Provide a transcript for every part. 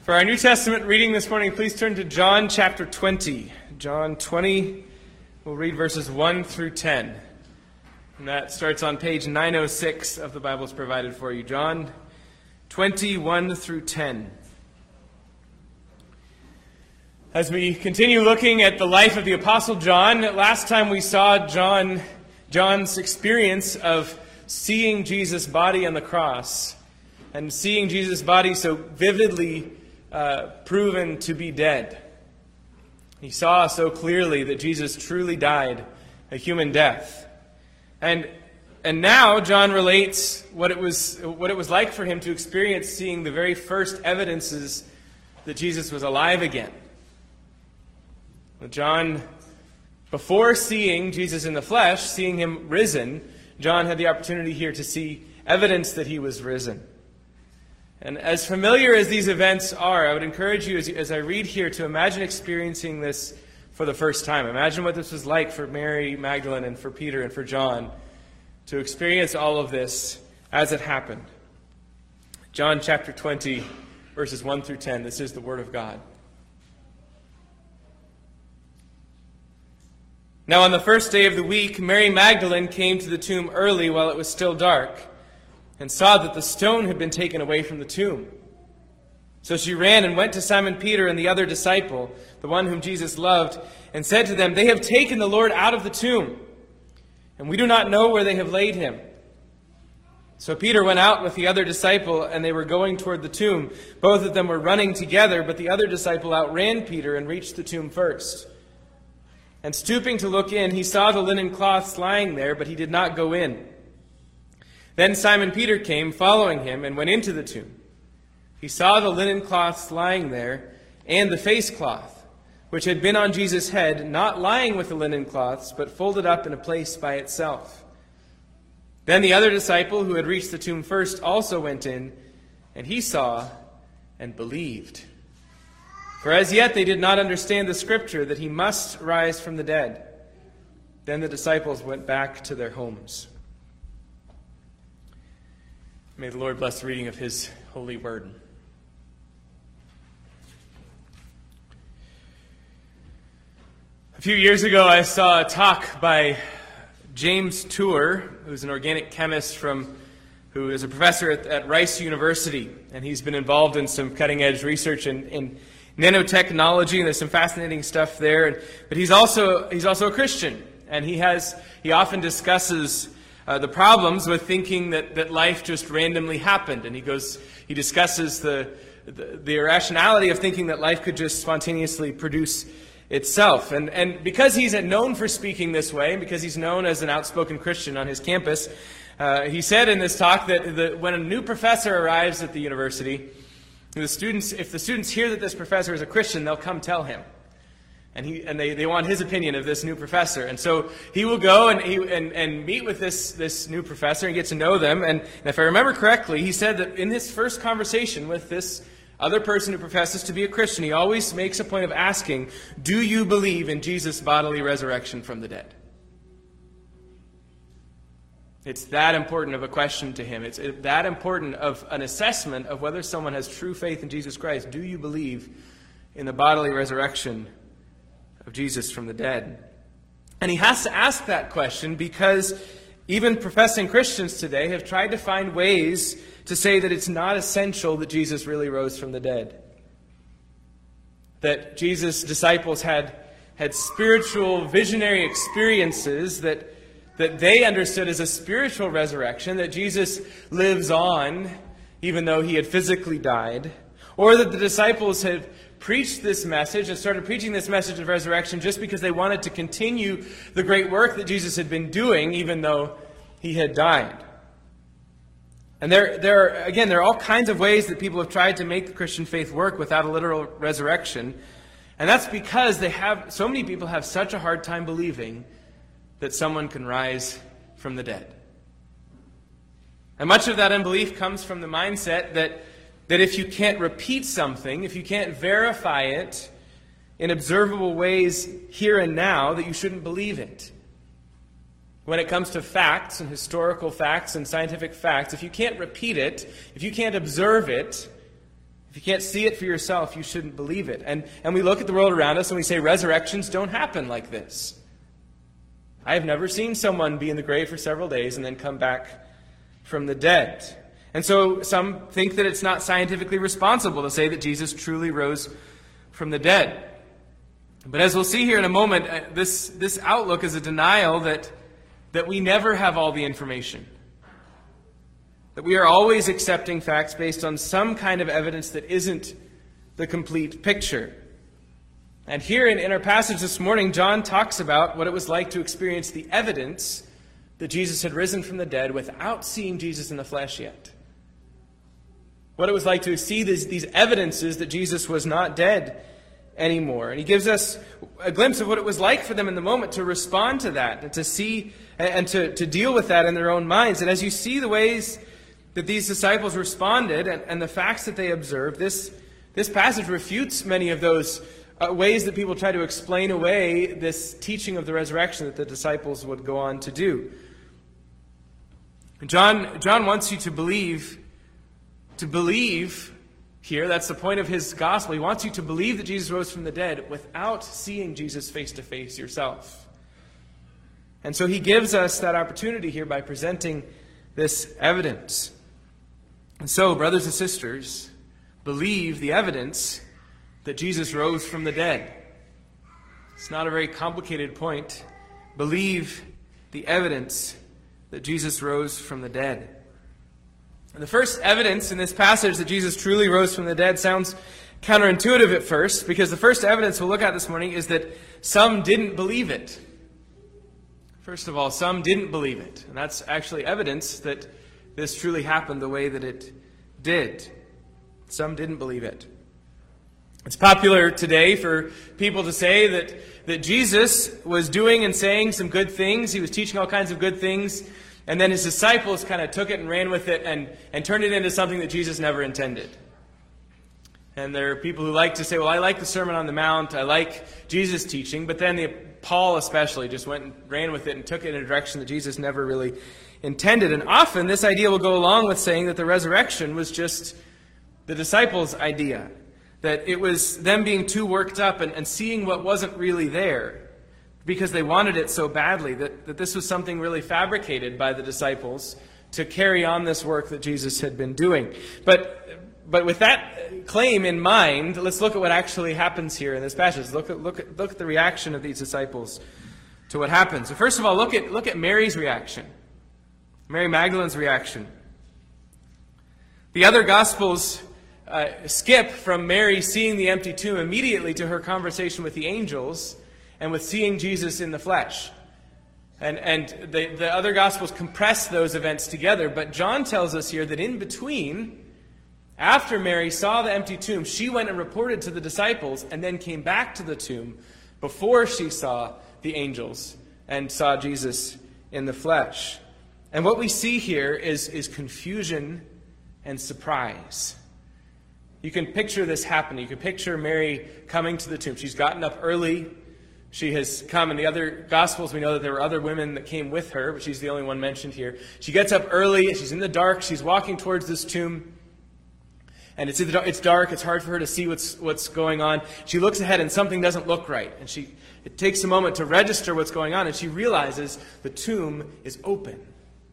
For our New Testament reading this morning, please turn to John chapter 20. John 20, we'll read verses 1 through 10. And that starts on page 906 of the Bibles provided for you. John 20, 1 through 10. As we continue looking at the life of the Apostle John, last time we saw John's experience of seeing Jesus' body on the cross and seeing Jesus' body so vividly proven to be dead. He saw so clearly that Jesus truly died a human death. And now John relates what it was like for him to experience seeing the very first evidences that Jesus was alive again. John, before seeing Jesus in the flesh, seeing him risen, John had the opportunity here to see evidence that he was risen. And as familiar as these events are, I would encourage you, as I read here, to imagine experiencing this for the first time. Imagine what this was like for Mary Magdalene and for Peter and for John to experience all of this as it happened. John chapter 20, verses 1 through 10. This is the Word of God. Now on the first day of the week, Mary Magdalene came to the tomb early while it was still dark, and saw that the stone had been taken away from the tomb. So she ran and went to Simon Peter and the other disciple, the one whom Jesus loved, and said to them, "They have taken the Lord out of the tomb, and we do not know where they have laid him." So Peter went out with the other disciple, and they were going toward the tomb. Both of them were running together, but the other disciple outran Peter and reached the tomb first. And stooping to look in, he saw the linen cloths lying there, but he did not go in. Then Simon Peter came, following him, and went into the tomb. He saw the linen cloths lying there, and the face cloth, which had been on Jesus' head, not lying with the linen cloths, but folded up in a place by itself. Then the other disciple, who had reached the tomb first, also went in, and he saw and believed. For as yet they did not understand the scripture that he must rise from the dead. Then the disciples went back to their homes. May the Lord bless the reading of his holy word. A few years ago, I saw a talk by James Tour, who's an organic chemist who is a professor at Rice University. And he's been involved in some cutting-edge research in nanotechnology, and there's some fascinating stuff there. But he's also a Christian, and he often discusses the problems with thinking that life just randomly happened. And he discusses the irrationality of thinking that life could just spontaneously produce itself. And because he's known for speaking this way, and because he's known as an outspoken Christian on his campus, he said in this talk that when a new professor arrives at the university, if the students hear that this professor is a Christian, they'll come tell him. And they want his opinion of this new professor. And so he will go and meet with this new professor and get to know them. And if I remember correctly, he said that in his first conversation with this other person who professes to be a Christian, he always makes a point of asking, "Do you believe in Jesus' bodily resurrection from the dead?" It's that important of a question to him. It's that important of an assessment of whether someone has true faith in Jesus Christ. Do you believe in the bodily resurrection of Jesus from the dead? And he has to ask that question because even professing Christians today have tried to find ways to say that it's not essential that Jesus really rose from the dead. That Jesus' disciples had spiritual visionary experiences that they understood as a spiritual resurrection, that Jesus lives on even though he had physically died, or that the disciples had preached this message and started preaching this message of resurrection just because they wanted to continue the great work that Jesus had been doing even though he had died. And there are all kinds of ways that people have tried to make the Christian faith work without a literal resurrection. And that's because so many people have such a hard time believing that someone can rise from the dead. And much of that unbelief comes from the mindset that if you can't repeat something, if you can't verify it in observable ways here and now, that you shouldn't believe it. When it comes to facts and historical facts and scientific facts, if you can't repeat it, if you can't observe it, If you can't see it for yourself, you shouldn't believe it. And we look at the world around us and we say resurrections don't happen like this. I have never seen someone be in the grave for several days and then come back from the dead. And so some think that it's not scientifically responsible to say that Jesus truly rose from the dead. But as we'll see here in a moment, this outlook is a denial that we never have all the information. That we are always accepting facts based on some kind of evidence that isn't the complete picture. And here in our passage this morning, John talks about what it was like to experience the evidence that Jesus had risen from the dead without seeing Jesus in the flesh yet. What it was like to see these evidences that Jesus was not dead anymore. And he gives us a glimpse of what it was like for them in the moment to respond to that and to see and to deal with that in their own minds. And as you see the ways that these disciples responded and the facts that they observed, this passage refutes many of those ways that people try to explain away this teaching of the resurrection that the disciples would go on to do. John wants you to believe here, that's the point of his gospel. He wants you to believe that Jesus rose from the dead without seeing Jesus face to face yourself. And so he gives us that opportunity here by presenting this evidence. And so, brothers and sisters, believe the evidence that Jesus rose from the dead. It's not a very complicated point. Believe the evidence that Jesus rose from the dead. And the first evidence in this passage that Jesus truly rose from the dead sounds counterintuitive at first, because the first evidence we'll look at this morning is that some didn't believe it. First of all, some didn't believe it. And that's actually evidence that this truly happened the way that it did. Some didn't believe it. It's popular today for people to say that Jesus was doing and saying some good things. He was teaching all kinds of good things. And then his disciples kind of took it and ran with it and turned it into something that Jesus never intended. And there are people who like to say, well, I like the Sermon on the Mount. I like Jesus' teaching. But then Paul especially just went and ran with it and took it in a direction that Jesus never really intended. And often this idea will go along with saying that the resurrection was just the disciples' idea. That it was them being too worked up and seeing what wasn't really there because they wanted it so badly, that this was something really fabricated by the disciples to carry on this work that Jesus had been doing. But with that claim in mind, let's look at what actually happens here in this passage. Look at the reaction of these disciples to what happens. So first of all, look at Mary's reaction. Mary Magdalene's reaction. The other Gospels skip from Mary seeing the empty tomb immediately to her conversation with the angels and with seeing Jesus in the flesh. And the other Gospels compress those events together, but John tells us here that in between, after Mary saw the empty tomb, she went and reported to the disciples and then came back to the tomb before she saw the angels and saw Jesus in the flesh. And what we see here is confusion and surprise. You can picture this happening. You can picture Mary coming to the tomb. She's gotten up early. She has come. In the other Gospels, we know that there were other women that came with her, but she's the only one mentioned here. She gets up early. She's in the dark. She's walking towards this tomb. And it's dark. It's hard for her to see what's going on. She looks ahead and something doesn't look right. And it takes a moment to register what's going on. And she realizes the tomb is open.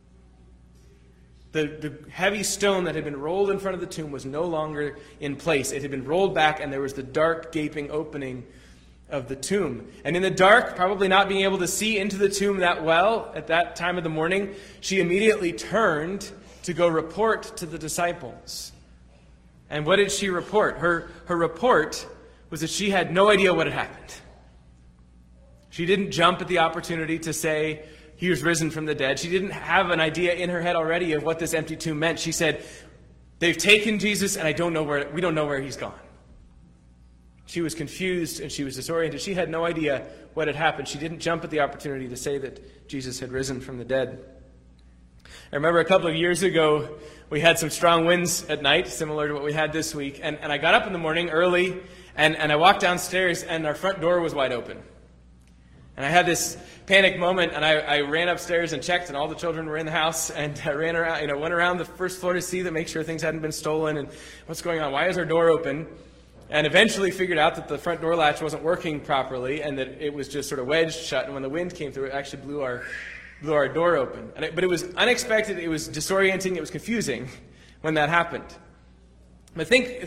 The heavy stone that had been rolled in front of the tomb was no longer in place. It had been rolled back, and there was the dark, gaping opening of the tomb. And in the dark, probably not being able to see into the tomb that well at that time of the morning, she immediately turned to go report to the disciples. And what did she report? Her report was that she had no idea what had happened. She didn't jump at the opportunity to say, he was risen from the dead. She didn't have an idea in her head already of what this empty tomb meant. She said, they've taken Jesus and we don't know where he's gone. She was confused and she was disoriented. She had no idea what had happened. She didn't jump at the opportunity to say that Jesus had risen from the dead. I remember a couple of years ago, we had some strong winds at night, similar to what we had this week. And I got up in the morning early and I walked downstairs and our front door was wide open. And I had this panic moment, and I ran upstairs and checked, and all the children were in the house, and I ran around, went around the first floor to see to make sure things hadn't been stolen, and what's going on? Why is our door open? And eventually figured out that the front door latch wasn't working properly, and that it was just sort of wedged shut, and when the wind came through, it actually blew our door open. But it was unexpected, it was disorienting, it was confusing when that happened. But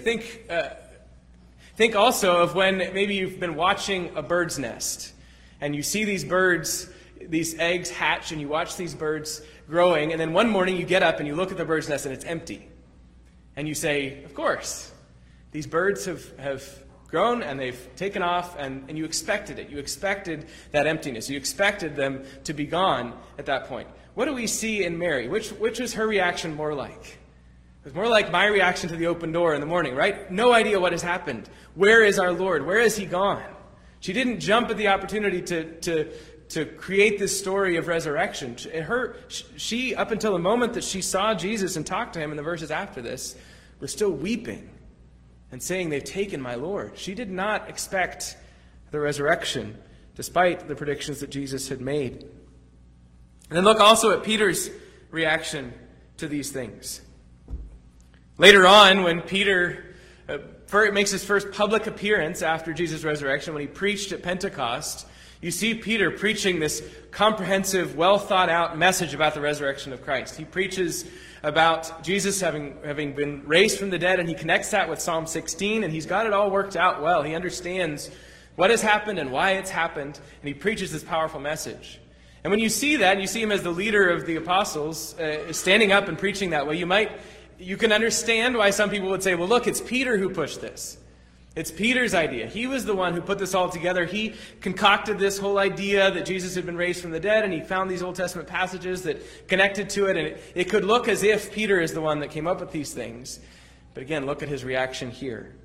think also of when maybe you've been watching a bird's nest, and you see these birds, these eggs hatch, and you watch these birds growing, and then one morning you get up and you look at the bird's nest and it's empty. And you say, of course, these birds have grown and they've taken off, and you expected it. You expected that emptiness. You expected them to be gone at that point. What do we see in Mary? Which was her reaction more like? It was more like my reaction to the open door in the morning, right? No idea what has happened. Where is our Lord? Where is he gone? She didn't jump at the opportunity to create this story of resurrection. She, up until the moment that she saw Jesus and talked to him in the verses after this, was still weeping and saying, they've taken my Lord. She did not expect the resurrection, despite the predictions that Jesus had made. And then look also at Peter's reaction to these things. Later on, when Peter makes his first public appearance after Jesus' resurrection, when he preached at Pentecost, you see Peter preaching this comprehensive, well-thought-out message about the resurrection of Christ. He preaches about Jesus having been raised from the dead, and he connects that with Psalm 16, and he's got it all worked out well. He understands what has happened and why it's happened, and he preaches this powerful message. And when you see that, and you see him as the leader of the apostles, standing up and preaching that way, you can understand why some people would say, well, look, it's Peter who pushed this. It's Peter's idea. He was the one who put this all together. He concocted this whole idea that Jesus had been raised from the dead, and he found these Old Testament passages that connected to it, and it could look as if Peter is the one that came up with these things. But again, look at his reaction here.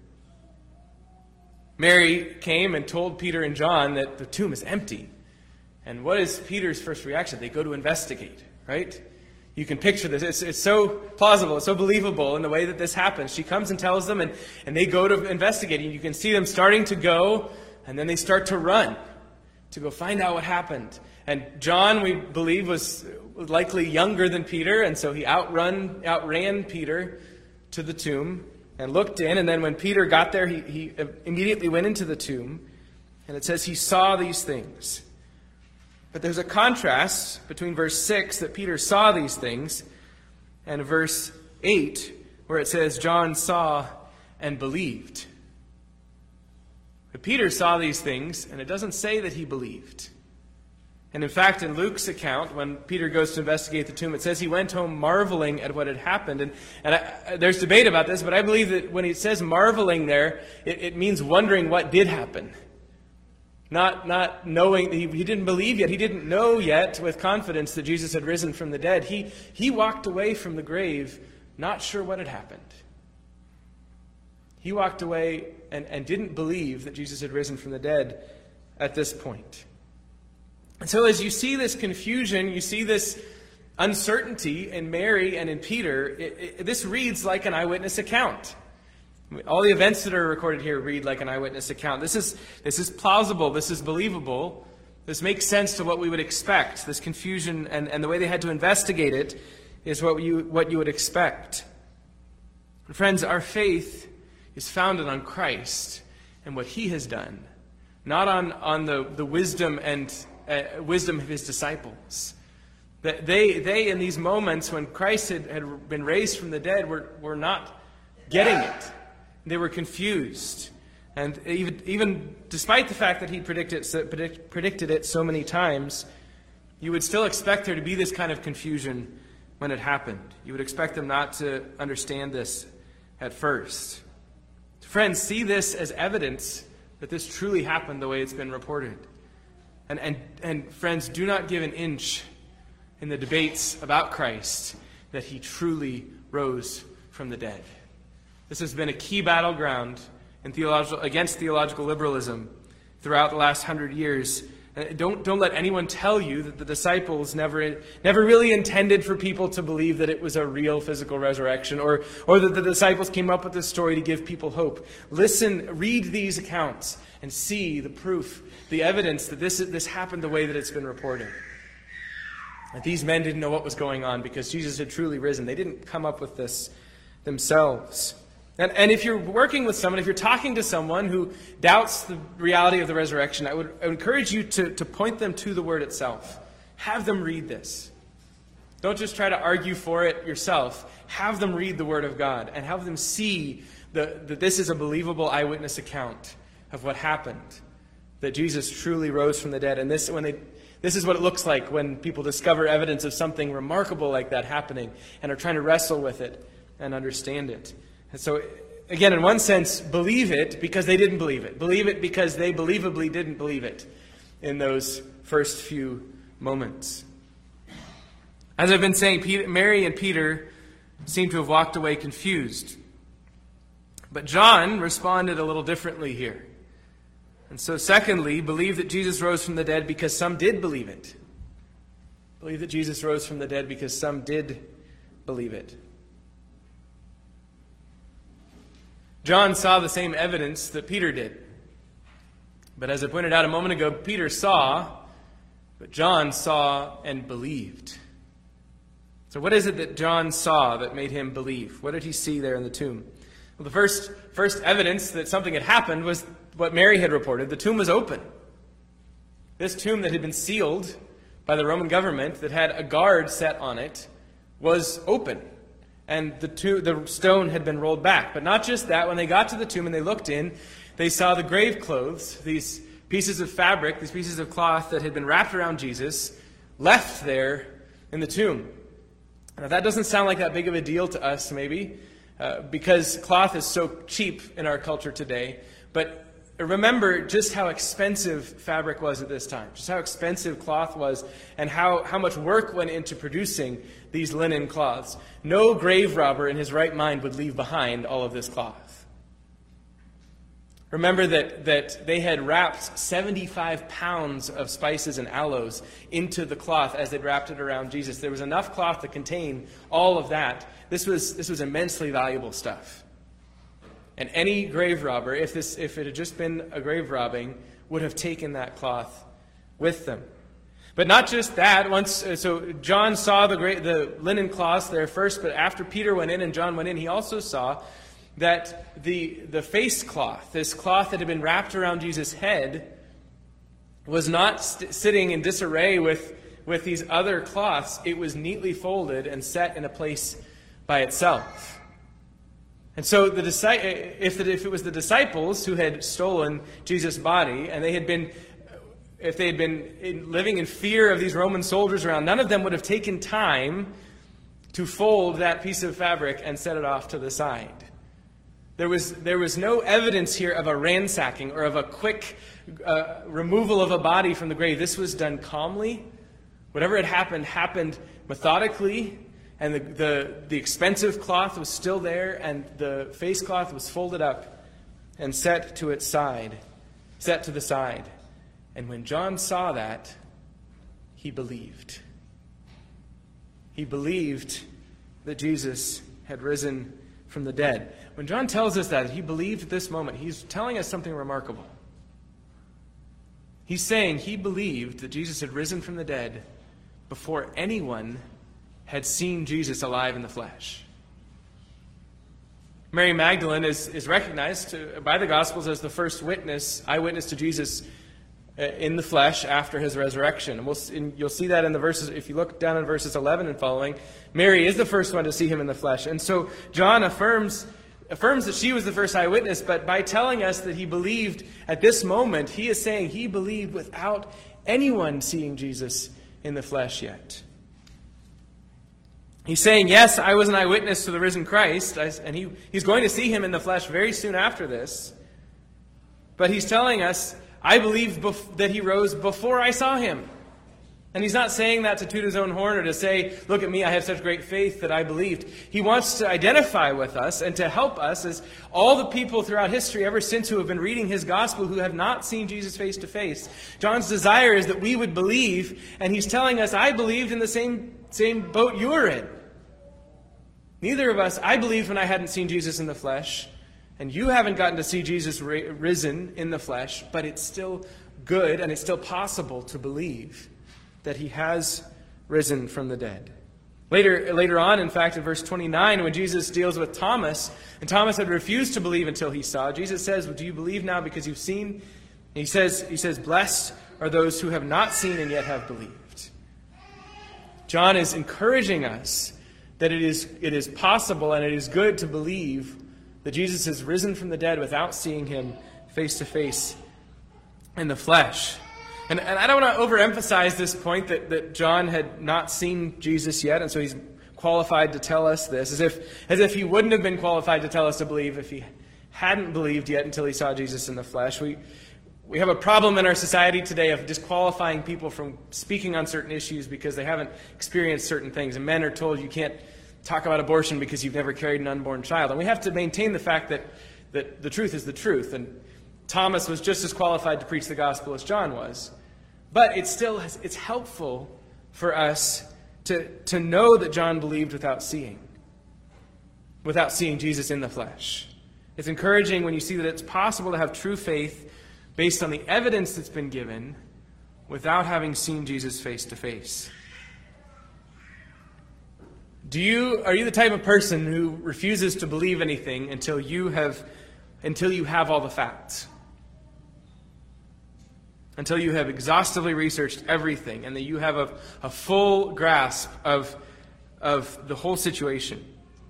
Mary came and told Peter and John that the tomb is empty. And what is Peter's first reaction? They go to investigate, right? You can picture this. It's so plausible, it's so believable in the way that this happens. She comes and tells them, and they go to investigate. And you can see them starting to go, and then they start to run to go find out what happened. And John, we believe, was likely younger than Peter, and so he outran Peter to the tomb and looked in. And then when Peter got there, he immediately went into the tomb. And it says he saw these things. But there's a contrast between verse 6, that Peter saw these things, and verse 8, where it says John saw and believed. But Peter saw these things, and it doesn't say that he believed. And in fact, in Luke's account, when Peter goes to investigate the tomb, it says he went home marveling at what had happened. And there's debate about this, but I believe that when it says marveling there, it means wondering what did happen. Not knowing, he didn't believe yet. He didn't know yet with confidence that Jesus had risen from the dead. He walked away from the grave not sure what had happened. He walked away and didn't believe that Jesus had risen from the dead at this point. And so as you see this confusion, you see this uncertainty in Mary and in Peter, this reads like an eyewitness account. All the events that are recorded here read like an eyewitness account. This is plausible. This is believable. This makes sense to what we would expect. This confusion and the way they had to investigate it is what you would expect. And friends, our faith is founded on Christ and what he has done, not on the wisdom and wisdom of his disciples. That they in these moments when Christ had been raised from the dead were not getting it. They were confused. And even despite the fact that he predicted it so many times, you would still expect there to be this kind of confusion when it happened. You would expect them not to understand this at first. Friends, see this as evidence that this truly happened the way it's been reported. And friends, do not give an inch in the debates about Christ that he truly rose from the dead. This has been a key battleground against theological liberalism throughout the last 100 years Don't let anyone tell you that the disciples never really intended for people to believe that it was a real physical resurrection, or that the disciples came up with this story to give people hope. Listen, read these accounts and see the proof, the evidence that this happened the way that it's been reported. That these men didn't know what was going on because Jesus had truly risen. They didn't come up with this themselves. And if you're working with someone, if you're talking to someone who doubts the reality of the resurrection, I would encourage you to point them to the Word itself. Have them read this. Don't just try to argue for it yourself. Have them read the Word of God and have them see that this is a believable eyewitness account of what happened, that Jesus truly rose from the dead. And this is what it looks like when people discover evidence of something remarkable like that happening and are trying to wrestle with it and understand it. And so, again, in one sense, believe it because they didn't believe it. Believe it because they believably didn't believe it in those first few moments. As I've been saying, Mary and Peter seem to have walked away confused. But John responded a little differently here. And so, secondly, believe that Jesus rose from the dead because some did believe it. Believe that Jesus rose from the dead because some did believe it. John saw the same evidence that Peter did. But as I pointed out a moment ago, Peter saw, but John saw and believed. So what is it that John saw that made him believe? What did he see there in the tomb? Well, the first evidence that something had happened was what Mary had reported. The tomb was open. This tomb that had been sealed by the Roman government, that had a guard set on it, was open. And the stone had been rolled back. But not just that, when they got to the tomb and they looked in, they saw the grave clothes, these pieces of fabric, these pieces of cloth that had been wrapped around Jesus, left there in the tomb. Now that doesn't sound like that big of a deal to us, maybe, because cloth is so cheap in our culture today. But remember just how expensive fabric was at this time, just how expensive cloth was, and how much work went into producing these linen cloths. No grave robber in his right mind would leave behind all of this cloth. Remember that they had wrapped 75 pounds of spices and aloes into the cloth as they'd wrapped it around Jesus. There was enough cloth to contain all of that. This was immensely valuable stuff. And any grave robber, if it had just been a grave robbing, would have taken that cloth with them. But not just that. So John saw the linen cloths there first, but after Peter went in and John went in, he also saw that the face cloth, this cloth that had been wrapped around Jesus' head, was not sitting in disarray with these other cloths. It was neatly folded and set in a place by itself. And so if it was the disciples who had stolen Jesus' body, and if they had been living in fear of these Roman soldiers around, none of them would have taken time to fold that piece of fabric and set it off to the side. There was no evidence here of a ransacking or of a quick removal of a body from the grave. This was done calmly. Whatever had happened methodically. And the expensive cloth was still there, and the face cloth was folded up and set to the side. And when John saw that, he believed. He believed that Jesus had risen from the dead. When John tells us that he believed at this moment, he's telling us something remarkable. He's saying he believed that Jesus had risen from the dead before anyone had seen Jesus alive in the flesh. Mary Magdalene is recognized by the Gospels as the first eyewitness to Jesus in the flesh after his resurrection. And you'll see that in the verses, if you look down in verses 11 and following, Mary is the first one to see him in the flesh. And so John affirms that she was the first eyewitness, but by telling us that he believed at this moment, he is saying he believed without anyone seeing Jesus in the flesh yet. He's saying, yes, I was an eyewitness to the risen Christ, and he's going to see him in the flesh very soon after this. But he's telling us, I believe that he rose before I saw him. And he's not saying that to toot his own horn or to say, look at me, I have such great faith that I believed. He wants to identify with us and to help us as all the people throughout history ever since who have been reading his gospel who have not seen Jesus face to face. John's desire is that we would believe, and he's telling us, I believed in the same boat you were in. Neither of us, I believed when I hadn't seen Jesus in the flesh, and you haven't gotten to see Jesus risen in the flesh, but it's still good and it's still possible to believe that he has risen from the dead. Later on, in fact, in verse 29, when Jesus deals with Thomas, and Thomas had refused to believe until he saw, Jesus says, well, do you believe now because you've seen? And he says, blessed are those who have not seen and yet have believed. John is encouraging us that it is possible and it is good to believe that Jesus has risen from the dead without seeing him face to face in the flesh. And I don't want to overemphasize this point that John had not seen Jesus yet, and so he's qualified to tell us this, as if he wouldn't have been qualified to tell us to believe if he hadn't believed yet until he saw Jesus in the flesh. We have a problem in our society today of disqualifying people from speaking on certain issues because they haven't experienced certain things. And men are told you can't talk about abortion because you've never carried an unborn child. And we have to maintain the fact that the truth is the truth. And Thomas was just as qualified to preach the gospel as John was. But it's helpful for us to know that John believed without seeing Jesus in the flesh. It's encouraging when you see that it's possible to have true faith based on the evidence that's been given without having seen Jesus face to face. Are you the type of person who refuses to believe anything until you have all the facts? Until you have exhaustively researched everything and that you have a full grasp of the whole situation.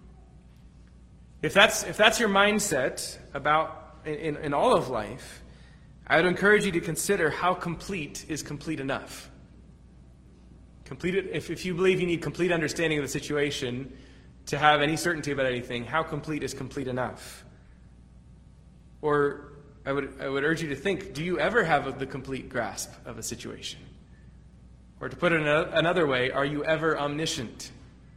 If that's your mindset about in all of life, I would encourage you to consider how complete is complete enough. If you believe you need complete understanding of the situation to have any certainty about anything, how complete is complete enough? Or I would urge you to think, do you ever have the complete grasp of a situation? Or to put it another way, are you ever omniscient?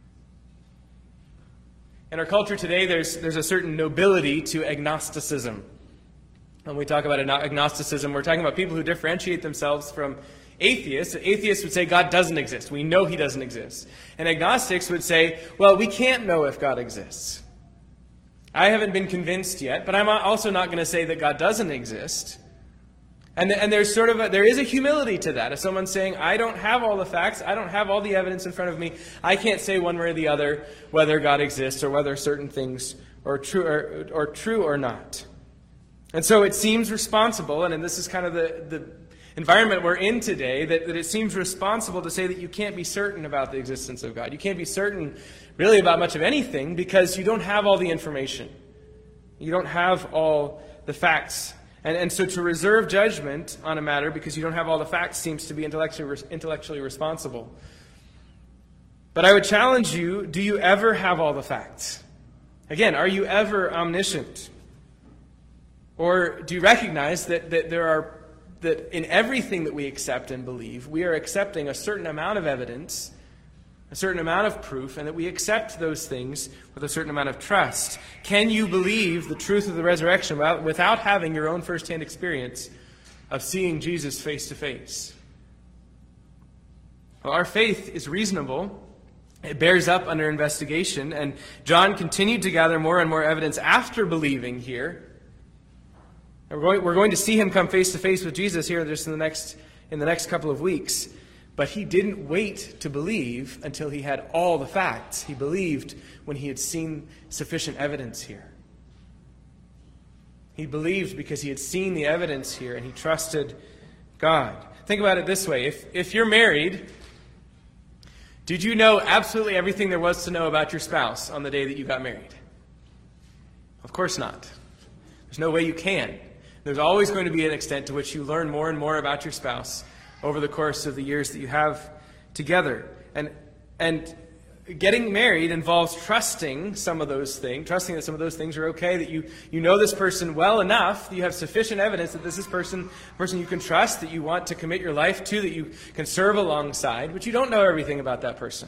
In our culture today, there's a certain nobility to agnosticism. When we talk about agnosticism, we're talking about people who differentiate themselves from atheists. Atheists would say God doesn't exist. We know he doesn't exist. And agnostics would say, well, we can't know if God exists. I haven't been convinced yet, but I'm also not going to say that God doesn't exist. And there's there is a humility to that. If someone's saying, I don't have all the facts, I don't have all the evidence in front of me, I can't say one way or the other whether God exists or whether certain things are true or not. And so it seems responsible, and this is kind of the environment we're in today, that it seems responsible to say that you can't be certain about the existence of God. You can't be certain really about much of anything because you don't have all the information. You don't have all the facts. And so to reserve judgment on a matter because you don't have all the facts seems to be intellectually responsible. But I would challenge you, do you ever have all the facts? Again, are you ever omniscient? Or do you recognize that in everything that we accept and believe, we are accepting a certain amount of evidence, a certain amount of proof, and that we accept those things with a certain amount of trust? Can you believe the truth of the resurrection without having your own firsthand experience of seeing Jesus face to face? Well, our faith is reasonable. It bears up under investigation, and John continued to gather more and more evidence after believing here. We're going to see him come face to face with Jesus here just in the next couple of weeks. But he didn't wait to believe until he had all the facts. He believed when he had seen sufficient evidence here. He believed because he had seen the evidence here and he trusted God. Think about it this way. If you're married, did you know absolutely everything there was to know about your spouse on the day that you got married? Of course not. There's no way you can. There's always going to be an extent to which you learn more and more about your spouse over the course of the years that you have together. And getting married involves trusting some of those things, trusting that some of those things are okay, that you know this person well enough, that you have sufficient evidence that this is person you can trust, that you want to commit your life to, that you can serve alongside, but you don't know everything about that person.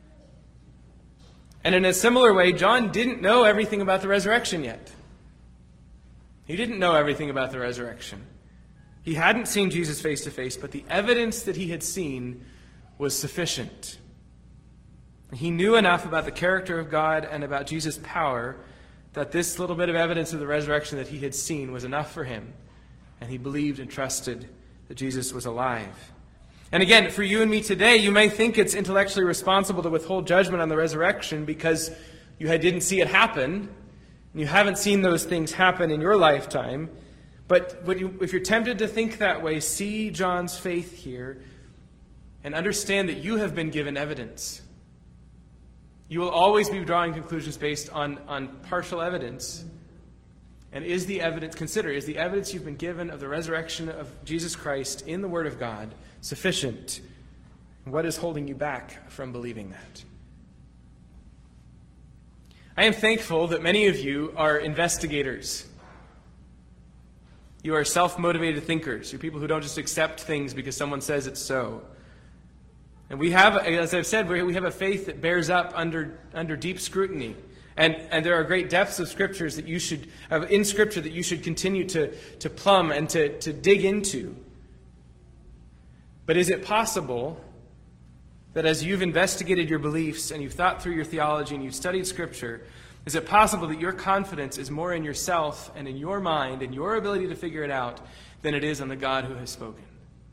And in a similar way, John didn't know everything about the resurrection yet. He didn't know everything about the resurrection. He hadn't seen Jesus face to face, but the evidence that he had seen was sufficient. He knew enough about the character of God and about Jesus' power that this little bit of evidence of the resurrection that he had seen was enough for him. And he believed and trusted that Jesus was alive. And again, for you and me today, you may think it's intellectually responsible to withhold judgment on the resurrection because you didn't see it happen, and you haven't seen those things happen in your lifetime. But if you're tempted to think that way, see John's faith here and understand that you have been given evidence. You will always be drawing conclusions based on partial evidence. And is the evidence you've been given of the resurrection of Jesus Christ in the Word of God sufficient? What is holding you back from believing that? I am thankful that many of you are investigators. You are self-motivated thinkers. You're people who don't just accept things because someone says it's so. And we have, as I've said, we have a faith that bears up under deep scrutiny. And there are great depths of scriptures that you should have in Scripture that you should continue to plumb and to dig into. But is it possible that as you've investigated your beliefs and you've thought through your theology and you've studied Scripture, is it possible that your confidence is more in yourself and in your mind and your ability to figure it out than it is on the God who has spoken?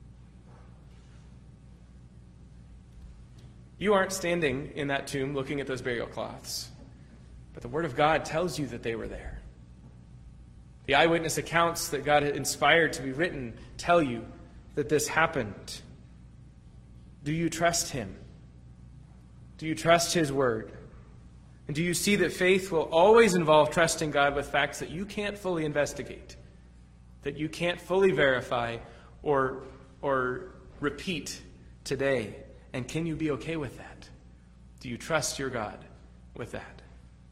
You aren't standing in that tomb looking at those burial cloths, but the Word of God tells you that they were there. The eyewitness accounts that God had inspired to be written tell you that this happened. Do you trust Him? Do you trust His Word? And do you see that faith will always involve trusting God with facts that you can't fully investigate, that you can't fully verify or repeat today? And can you be okay with that? Do you trust your God with that?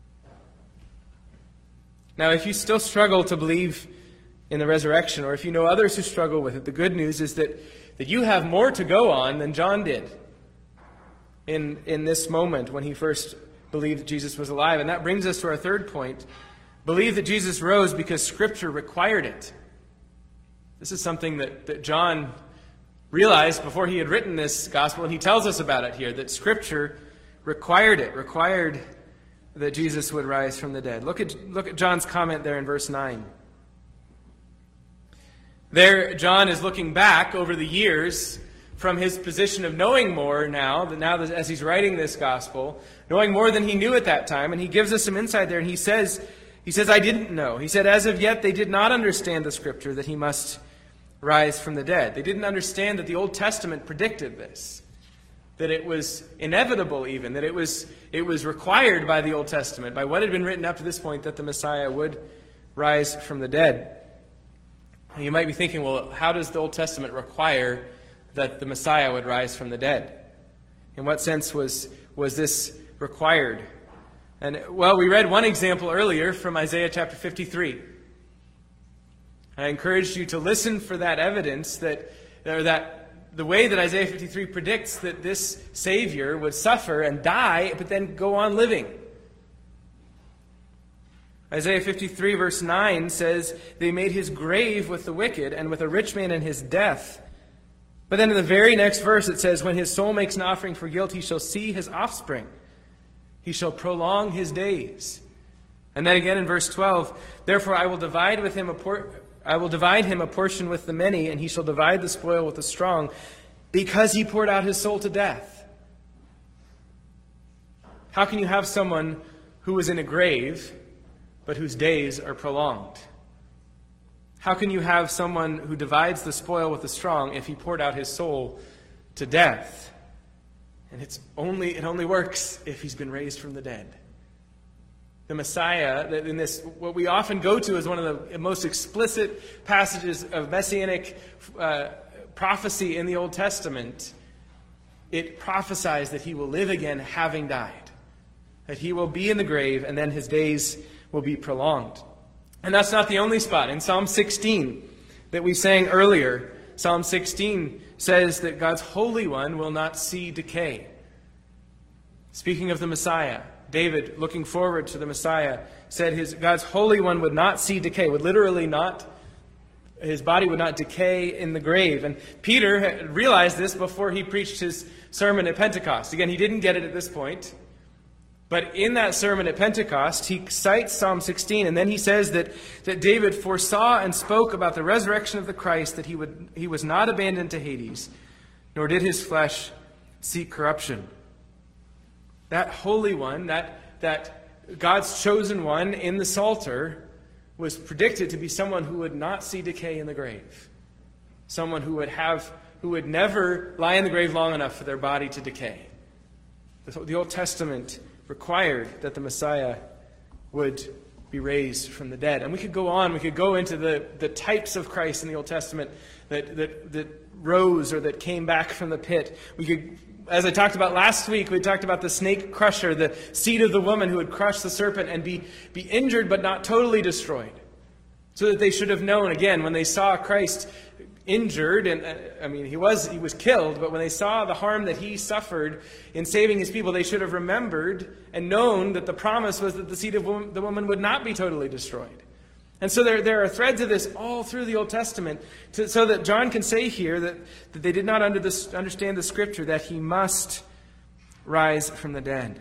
Now, if you still struggle to believe in the resurrection, or if you know others who struggle with it, the good news is that you have more to go on than John did in this moment when he first believed that Jesus was alive. And that brings us to our third point. Believe that Jesus rose because Scripture required it. This is something that John realized before he had written this gospel, and he tells us about it here, that Scripture required that Jesus would rise from the dead. Look at John's comment there in verse 9. There, John is looking back over the years from his position of knowing more now that as he's writing this gospel, knowing more than he knew at that time, and he gives us some insight there, and he says, I didn't know. He said, as of yet they did not understand the Scripture that he must rise from the dead. They didn't understand that the Old Testament predicted this, that it was inevitable even, that it was required by the Old Testament, by what had been written up to this point, that the Messiah would rise from the dead. And you might be thinking, well, how does the Old Testament require that the Messiah would rise from the dead? In what sense was this required? And, well, we read one example earlier from Isaiah chapter 53. I encouraged you to listen for that evidence that the way that Isaiah 53 predicts that this Savior would suffer and die, but then go on living. Isaiah 53 verse 9 says, they made his grave with the wicked and with a rich man in his death. But then in the very next verse it says, when his soul makes an offering for guilt, he shall see his offspring. He shall prolong his days. And then again in verse 12, therefore I will divide him a portion with the many, and he shall divide the spoil with the strong, because he poured out his soul to death. How can you have someone who was in a grave, but whose days are prolonged? How can you have someone who divides the spoil with the strong if he poured out his soul to death? And it only works if he's been raised from the dead. The Messiah, in this, what we often go to as one of the most explicit passages of messianic prophecy in the Old Testament, it prophesies that he will live again having died, that he will be in the grave and then his days will be prolonged. And that's not the only spot. In Psalm 16 that we sang earlier, Psalm 16 says that God's Holy One will not see decay. Speaking of the Messiah, David, looking forward to the Messiah, said God's Holy One would not see decay, would literally not, his body would not decay in the grave. And Peter had realized this before he preached his sermon at Pentecost. Again, he didn't get it at this point. But in that sermon at Pentecost, he cites Psalm 16, and then he says that David foresaw and spoke about the resurrection of the Christ, that he was not abandoned to Hades, nor did his flesh see corruption. That Holy One, that God's chosen one in the Psalter, was predicted to be someone who would not see decay in the grave. Someone who would never lie in the grave long enough for their body to decay. The Old Testament required that the Messiah would be raised from the dead. And we could go on, we could go into the types of Christ in the Old Testament that rose or that came back from the pit. We could, as I talked about last week, we talked about the snake crusher, the seed of the woman who would crush the serpent and be injured but not totally destroyed. So that they should have known, again, when they saw Christ injured, and he was killed, but when they saw the harm that he suffered in saving his people, they should have remembered and known that the promise was that the seed of the woman would not be totally destroyed. And so there are threads of this all through the Old Testament, so that John can say here that they did not understand the Scripture, that he must rise from the dead.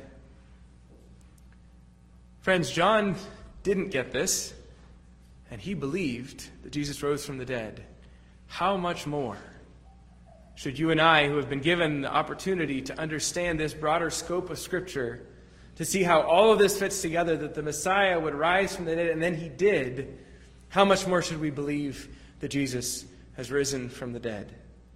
Friends, John didn't get this, and he believed that Jesus rose from the dead. How much more should you and I, who have been given the opportunity to understand this broader scope of Scripture, to see how all of this fits together, that the Messiah would rise from the dead, and then he did, how much more should we believe that Jesus has risen from the dead?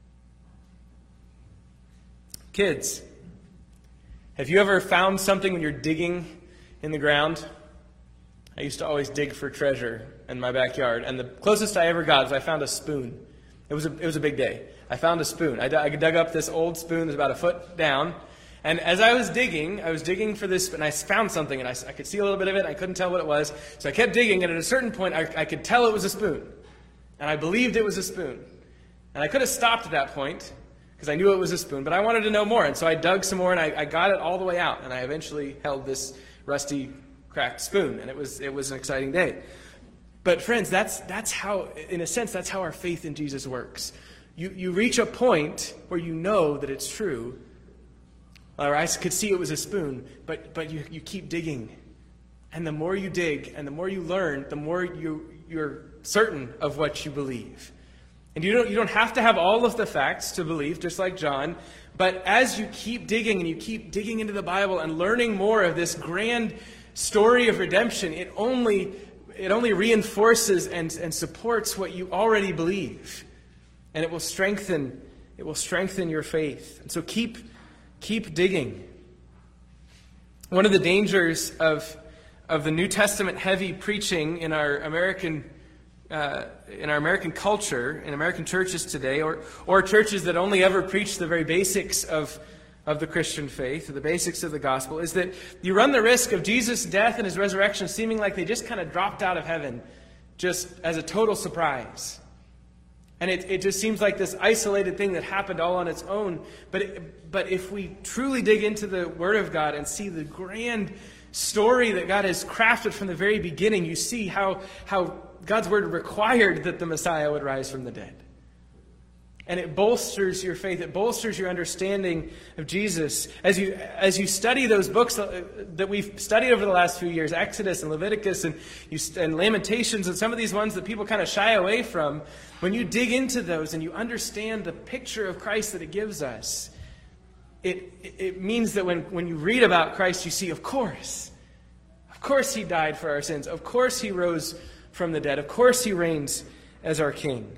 Kids, have you ever found something when you're digging in the ground? I used to always dig for treasure in my backyard, and the closest I ever got was I found a spoon. It was a big day. I found a spoon. I dug up this old spoon that was about a foot down. And as I was digging for this, and I found something, and I could see a little bit of it. I couldn't tell what it was. So I kept digging, and at a certain point, I could tell it was a spoon. And I believed it was a spoon. And I could have stopped at that point, because I knew it was a spoon, but I wanted to know more. And so I dug some more, and I got it all the way out. And I eventually held this rusty, cracked spoon. And it was an exciting day. But friends, that's how, in a sense, that's how our faith in Jesus works. You reach a point where you know that it's true. Or I could see it was a spoon, but you keep digging. And the more you dig and the more you learn, the more you're certain of what you believe. And you don't have to have all of the facts to believe, just like John. But as you keep digging and you keep digging into the Bible and learning more of this grand story of redemption, it only reinforces and supports what you already believe. And it will strengthen your faith. And so keep digging. One of the dangers of the New Testament heavy preaching in our American culture, in American churches today, or churches that only ever preach the very basics of the Christian faith, or the basics of the gospel, is that you run the risk of Jesus' death and his resurrection seeming like they just kind of dropped out of heaven, just as a total surprise. And it just seems like this isolated thing that happened all on its own. But if we truly dig into the Word of God and see the grand story that God has crafted from the very beginning, you see how God's Word required that the Messiah would rise from the dead. And it bolsters your faith. It bolsters your understanding of Jesus. As you study those books that we've studied over the last few years, Exodus and Leviticus and Lamentations, and some of these ones that people kind of shy away from, when you dig into those and you understand the picture of Christ that it gives us, it means that when you read about Christ, you see, of course he died for our sins. Of course he rose from the dead. Of course he reigns as our King.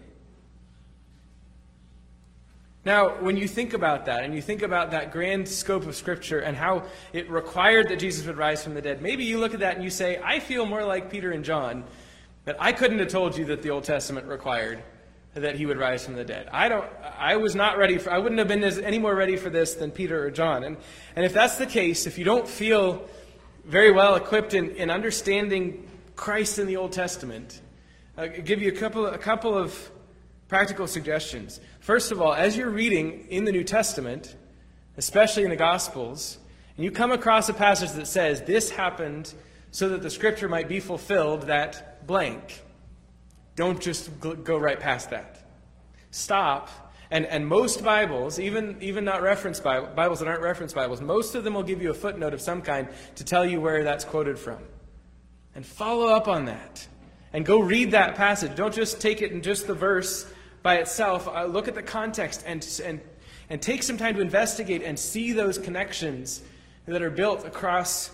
Now, when you think about that, and you think about that grand scope of Scripture and how it required that Jesus would rise from the dead, maybe you look at that and you say, I feel more like Peter and John, that I couldn't have told you that the Old Testament required that he would rise from the dead. I was not ready I wouldn't have been any more ready for this than Peter or John. And if that's the case, if you don't feel very well equipped in understanding Christ in the Old Testament, I'll give you a couple of practical suggestions. First of all, as you're reading in the New Testament, especially in the Gospels, and you come across a passage that says, this happened so that the Scripture might be fulfilled, that blank. Don't just go right past that. Stop. And most Bibles, even not reference Bibles that aren't reference Bibles, most of them will give you a footnote of some kind to tell you where that's quoted from. And follow up on that. And go read that passage. Don't just take it in just the verse by itself. Look at the context and take some time to investigate and see those connections that are built across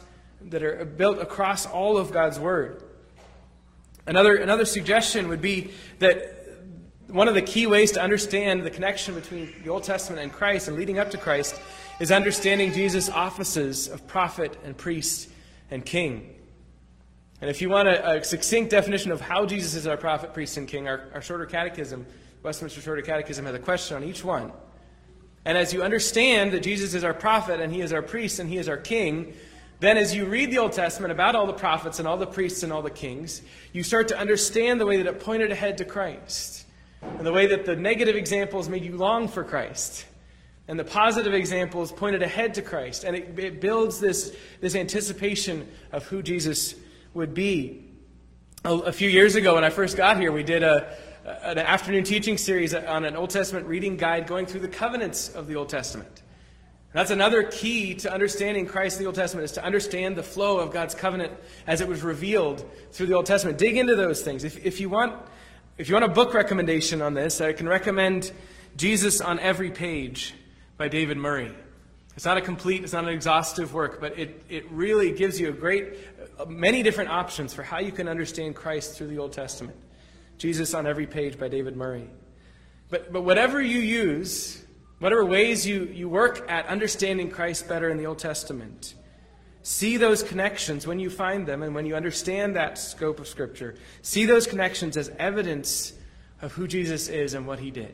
all of God's Word. Another suggestion would be that one of the key ways to understand the connection between the Old Testament and Christ and leading up to Christ is understanding Jesus' offices of prophet and priest and king. And if you want a succinct definition of how Jesus is our prophet, priest, and king, our shorter catechism, Westminster Shorter Catechism, has a question on each one. And as you understand that Jesus is our prophet and he is our priest and he is our king, then as you read the Old Testament about all the prophets and all the priests and all the kings, you start to understand the way that it pointed ahead to Christ, and the way that the negative examples made you long for Christ, and the positive examples pointed ahead to Christ. And it builds this anticipation of who Jesus would be. A few years ago when I first got here, we did an afternoon teaching series on an Old Testament reading guide going through the covenants of the Old Testament. That's another key to understanding Christ in the Old Testament, is to understand the flow of God's covenant as it was revealed through the Old Testament. Dig into those things. If you want a book recommendation on this, I can recommend Jesus on Every Page by David Murray. It's not an exhaustive work, but it really gives you many different options for how you can understand Christ through the Old Testament. Jesus on Every Page by David Murray. But whatever you use, whatever ways you work at understanding Christ better in the Old Testament, see those connections when you find them and when you understand that scope of Scripture. See those connections as evidence of who Jesus is and what he did.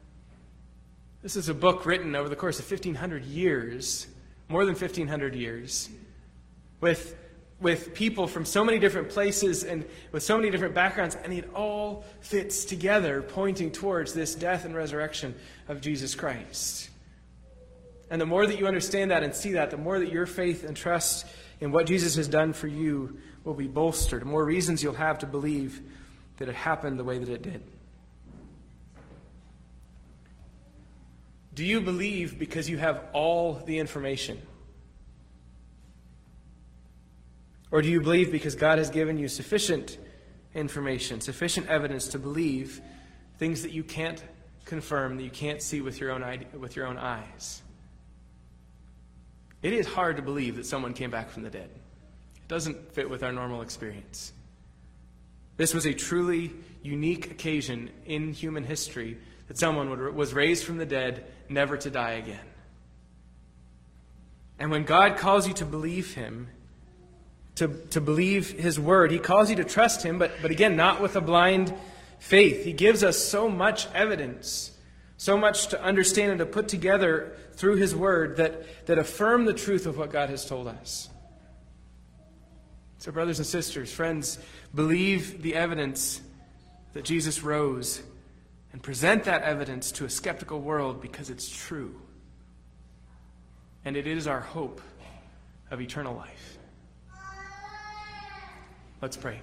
This is a book written over the course of 1,500 years, more than 1,500 years, with people from so many different places and with so many different backgrounds, and it all fits together, pointing towards this death and resurrection of Jesus Christ. And the more that you understand that and see that, the more that your faith and trust in what Jesus has done for you will be bolstered. The more reasons you'll have to believe that it happened the way that it did. Do you believe because you have all the information? Or do you believe because God has given you sufficient information, sufficient evidence to believe things that you can't confirm, that you can't see with your own eyes? It is hard to believe that someone came back from the dead. It doesn't fit with our normal experience. This was a truly unique occasion in human history that someone was raised from the dead, never to die again. And when God calls you to believe him, to believe his word, he calls you to trust him, but again, not with a blind faith. He gives us so much evidence, so much to understand and to put together through his word that affirm the truth of what God has told us. So brothers and sisters, friends, believe the evidence that Jesus rose, and present that evidence to a skeptical world because it's true. And it is our hope of eternal life. Let's pray.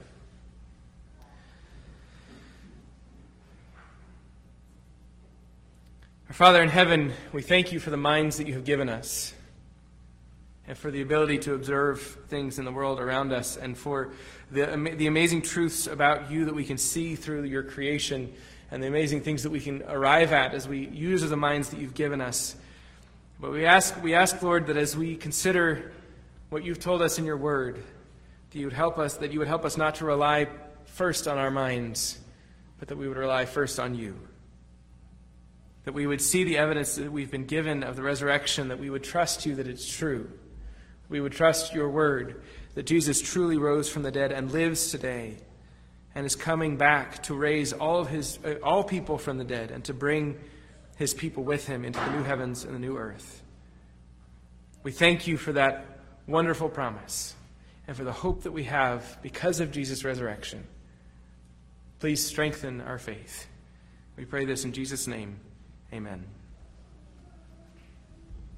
Our Father in heaven, we thank you for the minds that you have given us, and for the ability to observe things in the world around us, and for the amazing truths about you that we can see through your creation, and the amazing things that we can arrive at as we use the minds that you've given us. But we ask, Lord, that as we consider what you've told us in your word, that you would help us not to rely first on our minds, but that we would rely first on you. That we would see the evidence that we've been given of the resurrection, that we would trust you that it's true. We would trust your word, that Jesus truly rose from the dead and lives today, and is coming back to raise all people from the dead and to bring his people with him into the new heavens and the new earth. We thank you for that wonderful promise and for the hope that we have because of Jesus' resurrection. Please strengthen our faith. We pray this in Jesus' name. Amen.